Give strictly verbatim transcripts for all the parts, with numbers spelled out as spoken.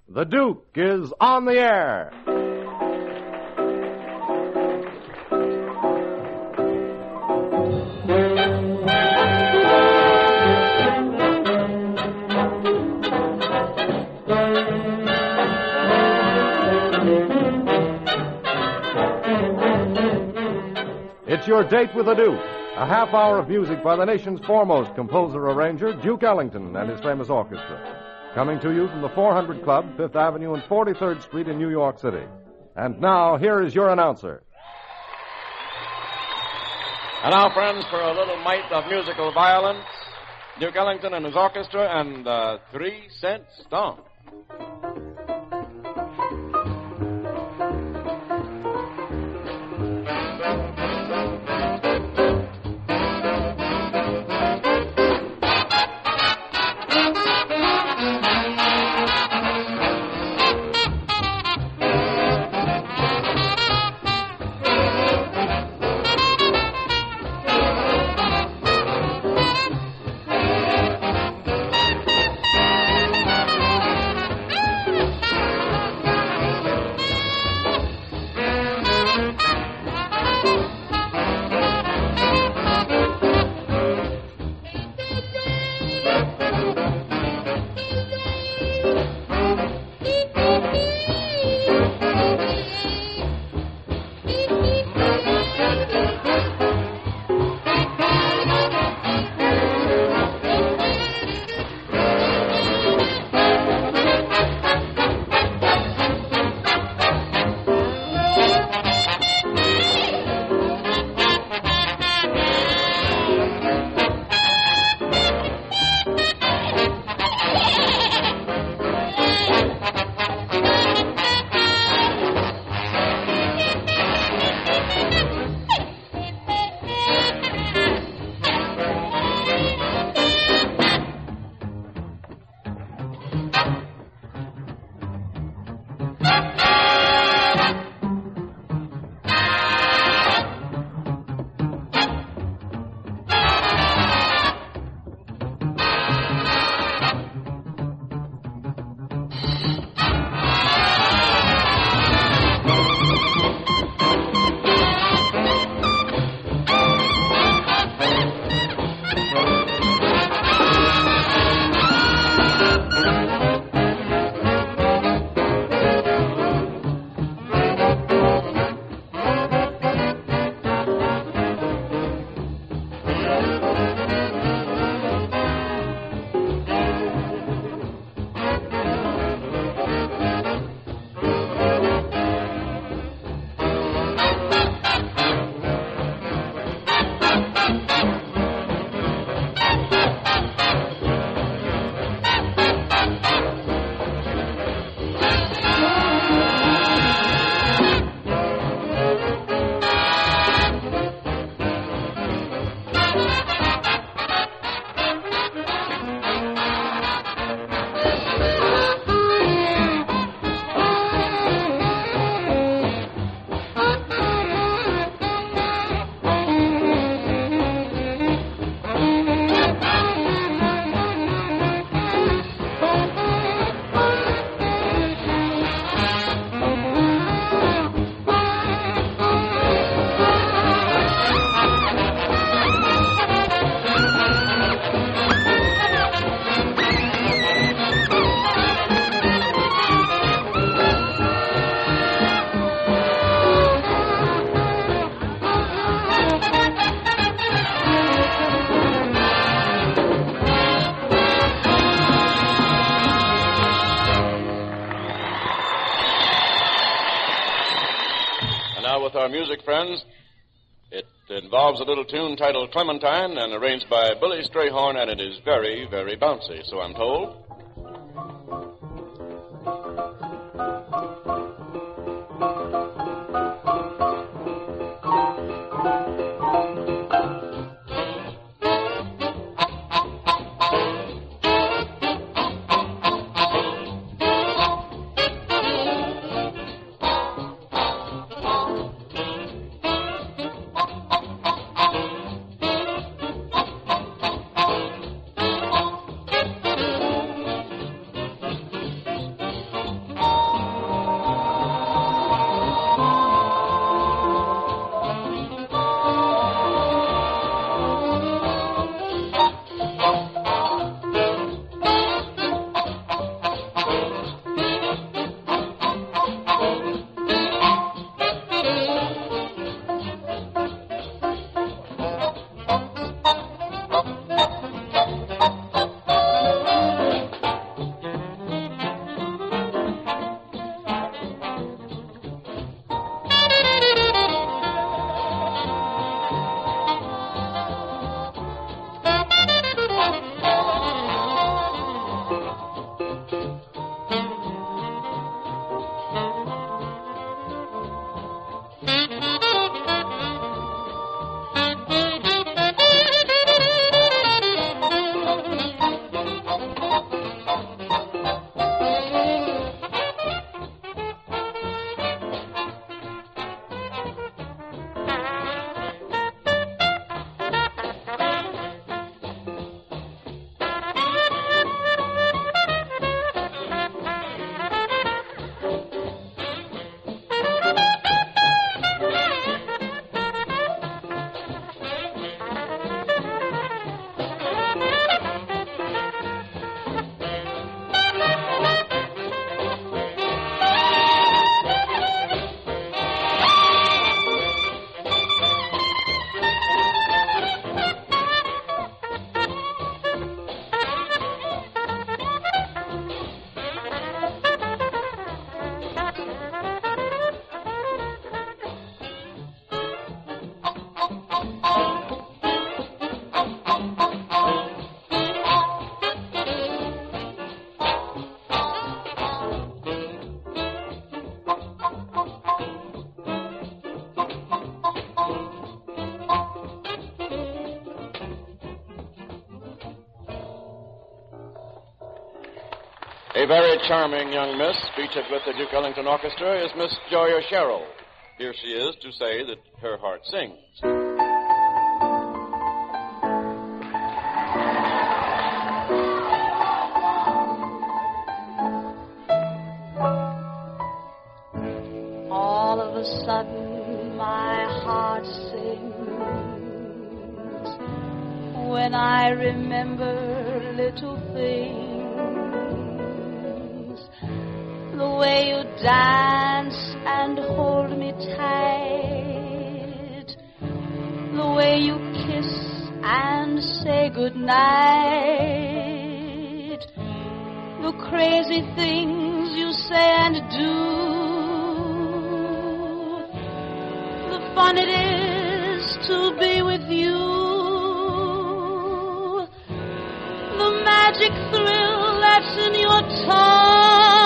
The Duke is on the air. It's your date with the Duke, a half hour of music by the nation's foremost composer-arranger, Duke Ellington, and his famous orchestra. Coming to you from the four hundred Club, Fifth Avenue and forty-third Street in New York City. And now, here is your announcer. And now, friends, for a little mite of musical violence, Duke Ellington and his orchestra and the Three Cent Stomp. Our music friends. It involves a little tune titled Clementine and arranged by Billy Strayhorn, and it is very, very bouncy, so I'm told. A very charming young miss, featured with the Duke Ellington Orchestra, is Miss Joya Sherrill. Here she is to say that her heart sings. All of a sudden my heart sings when I remember little things. The way you dance and hold me tight, the way you kiss and say goodnight, the crazy things you say and do, the fun it is to be with you, the magic thrill that's in your touch.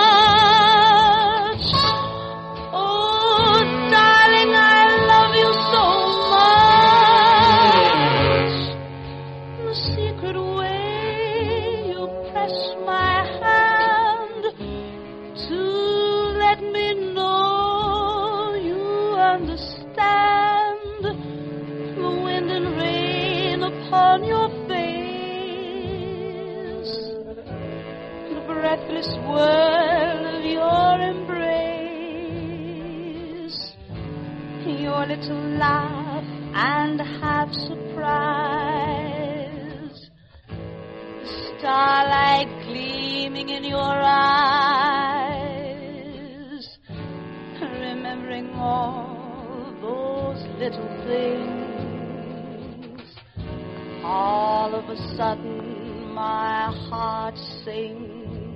Breathless whirl of your embrace, your little laugh and half surprise, the starlight gleaming in your eyes, remembering all those little things. All of a sudden my heart sings.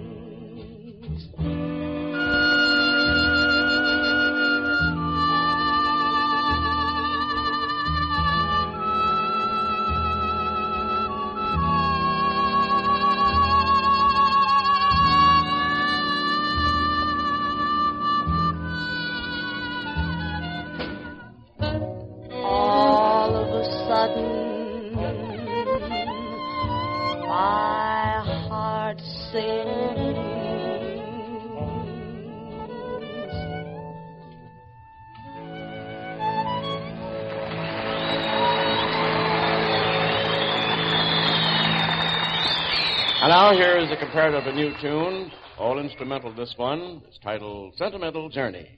All of a sudden my heart sings. And now here is a comparatively new tune, all instrumental this one. It's titled Sentimental Journey.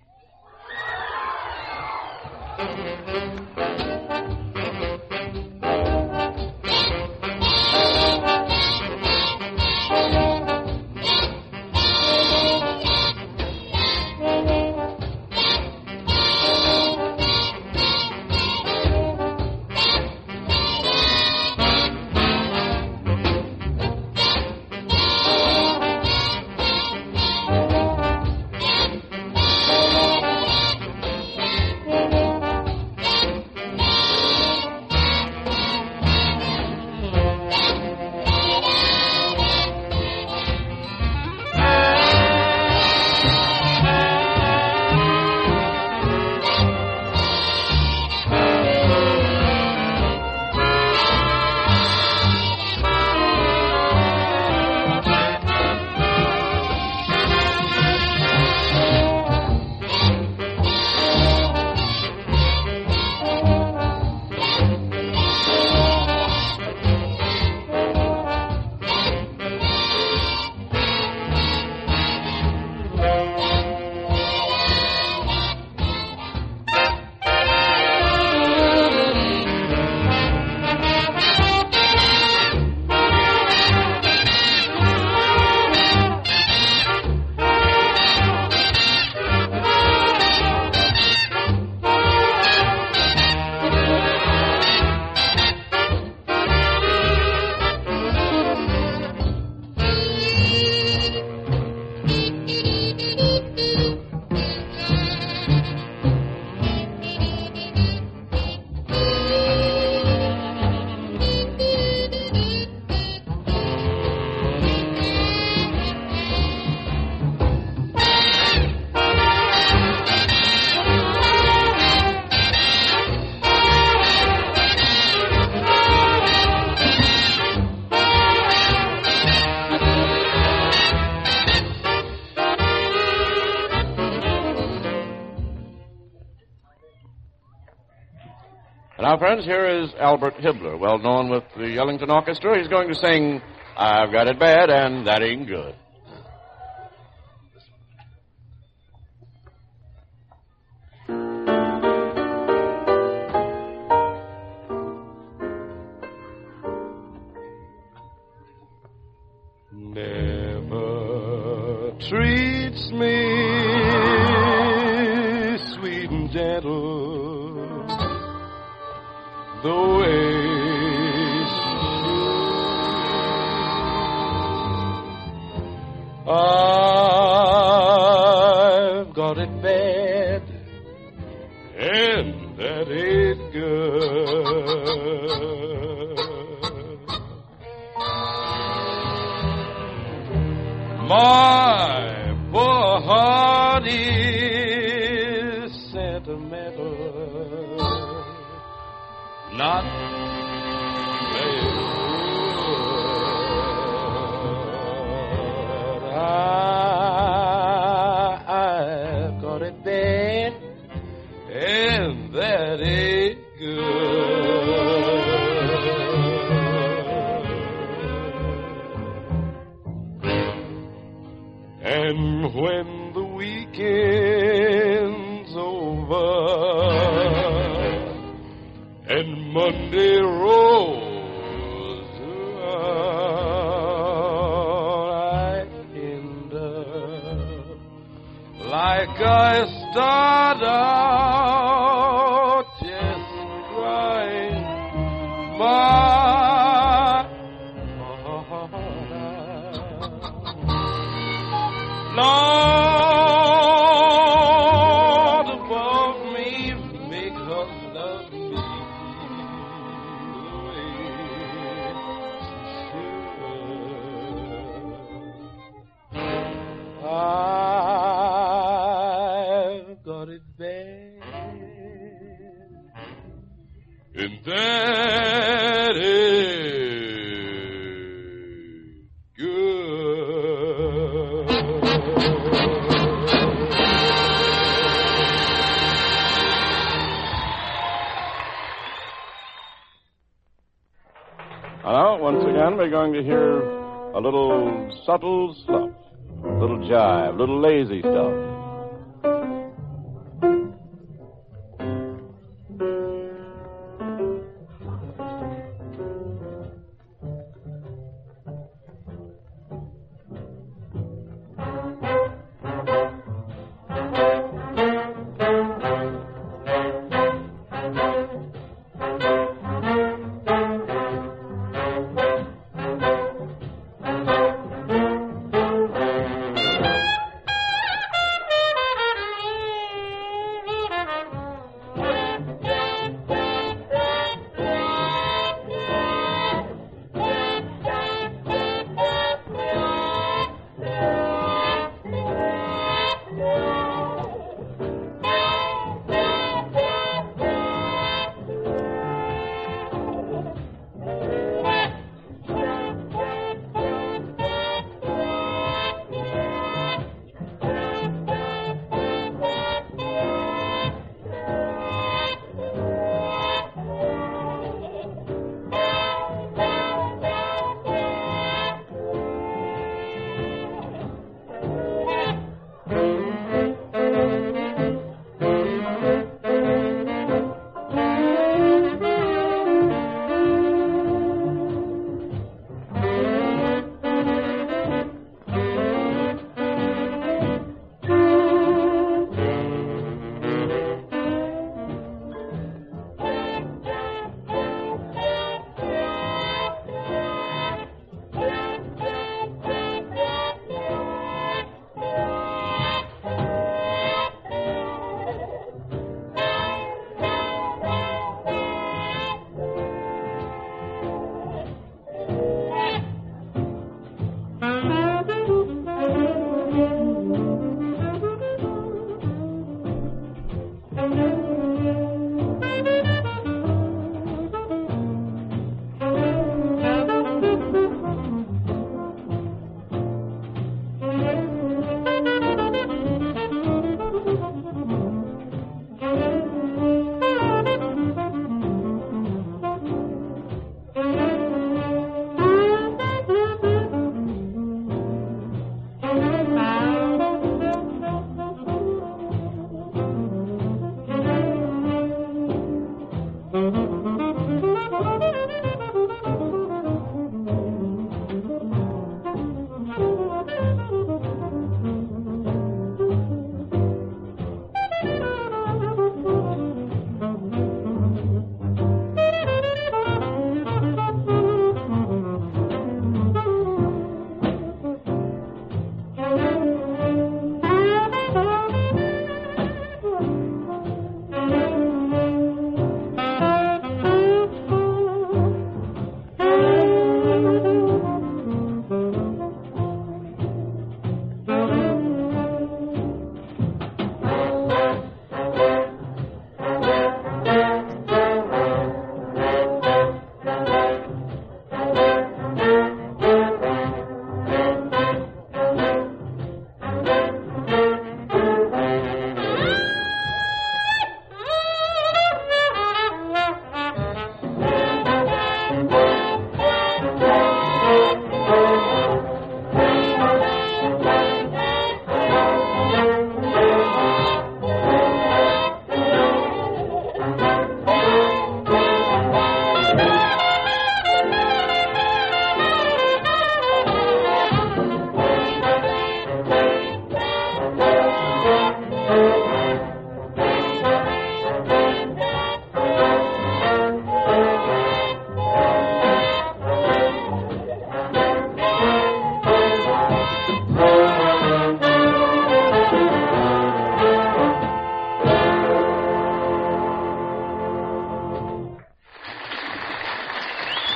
Now, friends, here is Albert Hibbler, well known with the Ellington Orchestra. He's going to sing I've Got It Bad, and That Ain't Good. Never treats me sweet and gentle the way she should. I've got it bad, and that ain't good. My poor heart is sentimental, not very good. I, I've got it bad, and that ain't good. And when the weekend's over and Monday rolls around, I end up like I start out, just crying my Lord above me, make her love me the way she should. I've got it bad, and that is Now, once again, we're going to hear a little subtle stuff, a little jive, a little lazy stuff.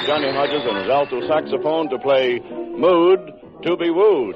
Johnny Hodges and his alto saxophone to play Mood to be Wooed.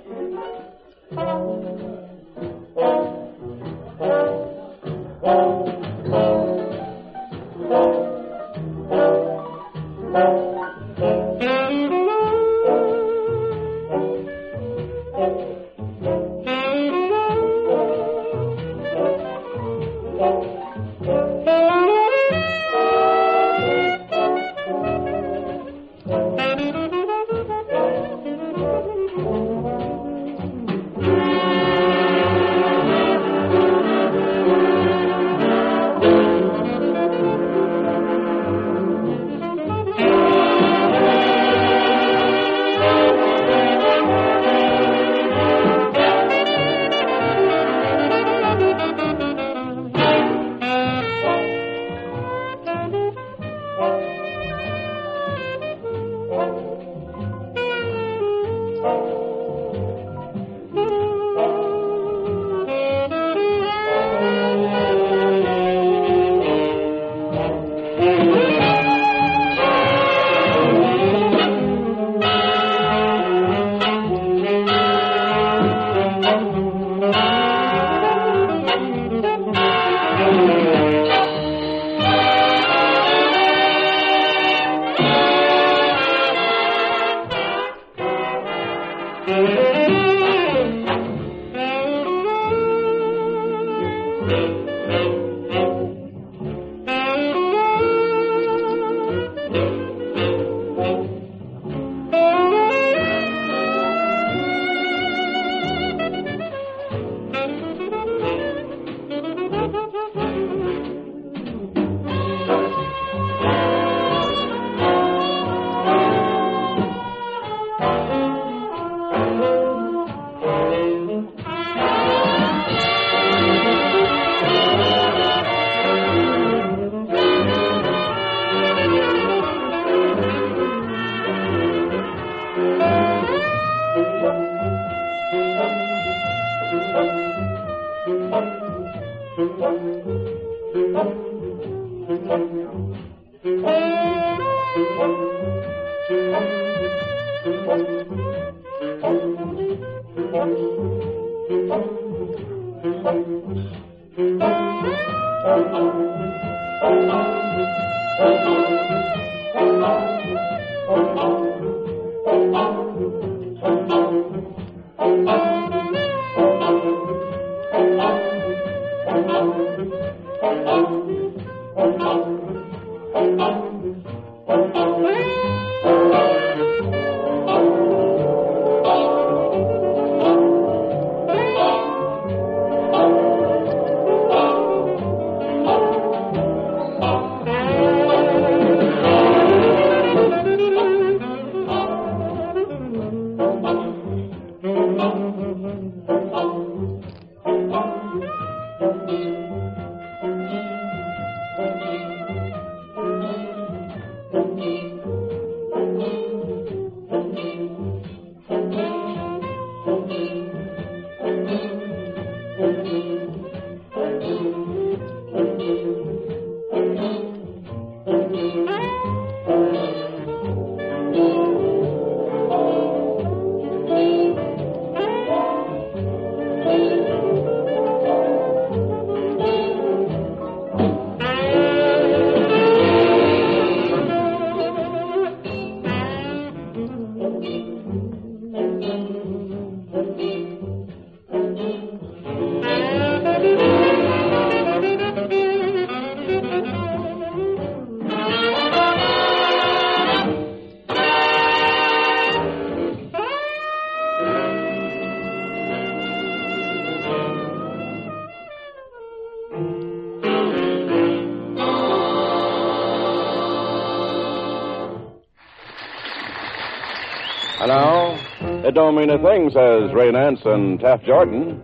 And now, it don't mean a thing, says Ray Nance and Taft Jordan.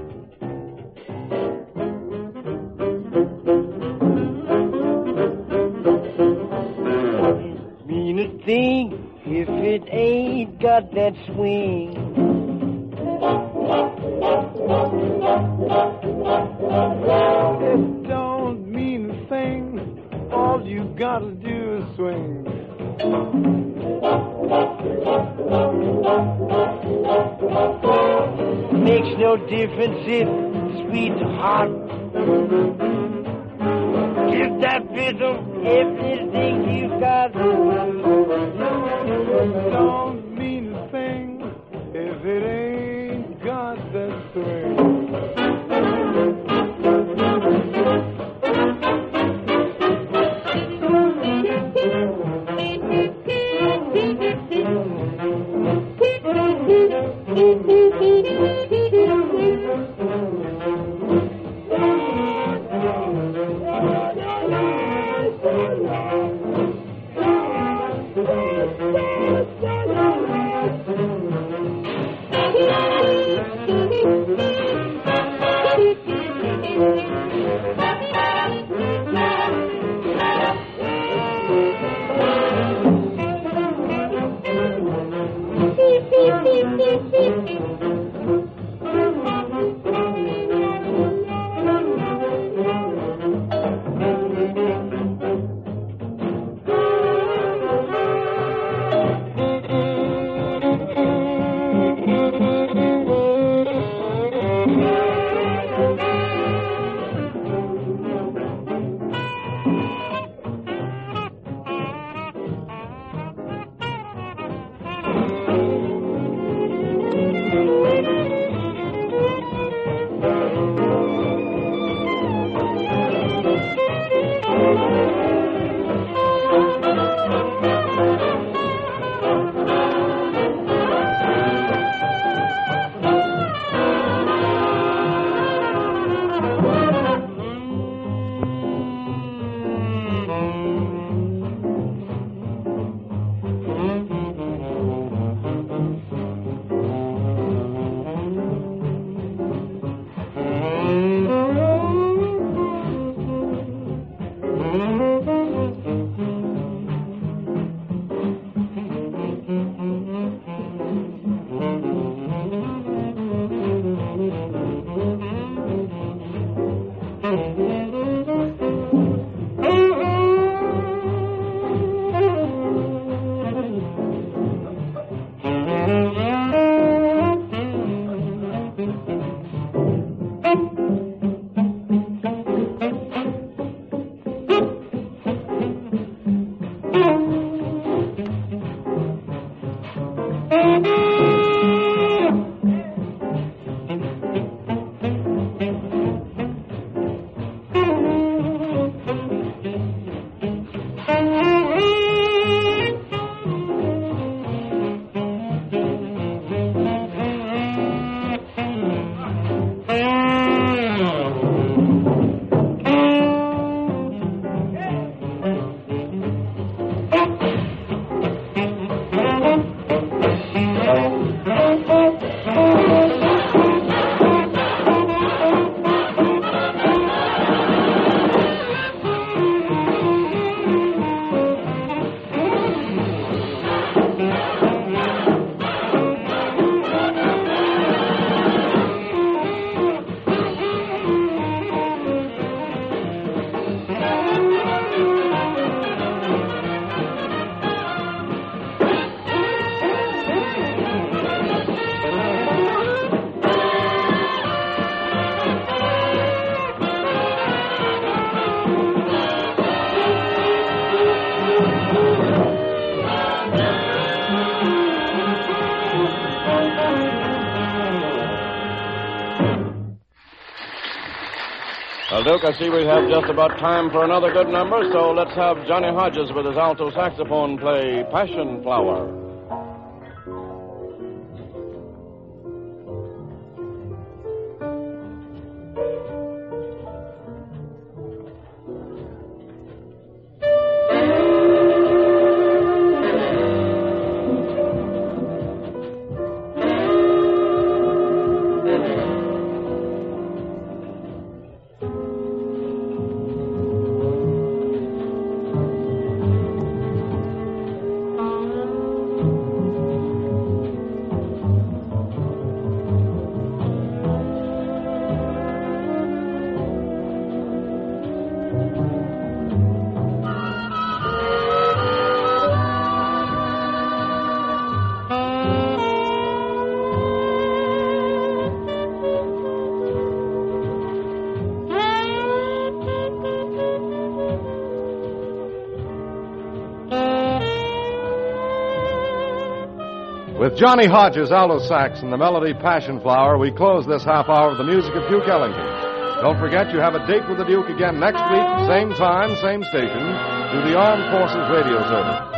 Mean a thing if it ain't got that swing. It don't mean a thing. All you gotta do is swing. difference is, sweetheart. Give that fiddle everything you got. Don't mean a thing if it ain't got that string. Well, Duke, I see we have just about time for another good number, so let's have Johnny Hodges with his alto saxophone play Passion Flower. Johnny Hodges, alto sax, and the melody Passion Flower, we close this half hour of the music of Duke Ellington. Don't forget you have a date with the Duke again next week, same time, same station, through the Armed Forces Radio Service.